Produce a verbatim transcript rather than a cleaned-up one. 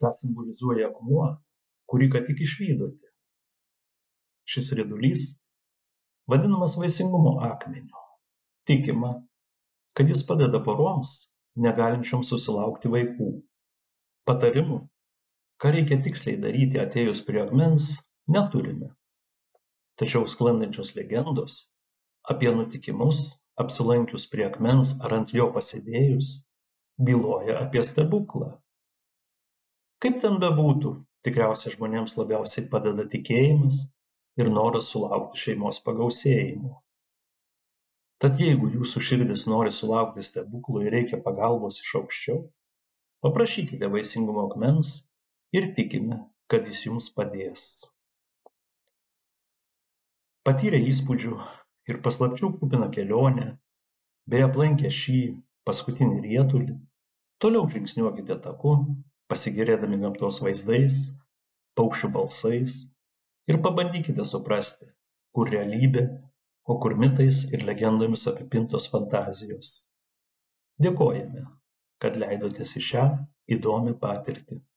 ką simbolizuoja akmuo, kurį ką tik išvydote. Šis riedulys vadinamas vaisingumo akmeniu. Tikima, kad jis padeda poroms, negalinčioms susilaukti vaikų. Patarimų, ką reikia tiksliai daryti atėjus prie akmens, neturime. Tačiau sklandančios legendos apie nutikimus, apsilankius prie akmens ar ant jo pasėdėjus, byloja apie stebuklą. Kaip ten bebūtų, tikriausiai žmonėms labiausiai padeda tikėjimas ir noras sulaukti šeimos pagausėjimo. Tad jeigu jūsų širdis nori sulaukti stebuklų ir reikia pagalbos iš aukščiau, paprašykite vaisingumo akmens ir tikime, kad jis jums padės. Patyrę įspūdžių ir paslapčių kupiną kelionę, bei aplankę šį paskutinį riedulį, toliau žingsniuokite taku, pasigėrėdami gamtos vaizdais, paukščių balsais ir pabandykite suprasti, kur realybė, o kur mitais ir legendomis apipintos fantazijos. Dėkojame, kad leidotės į šią įdomią patirtį.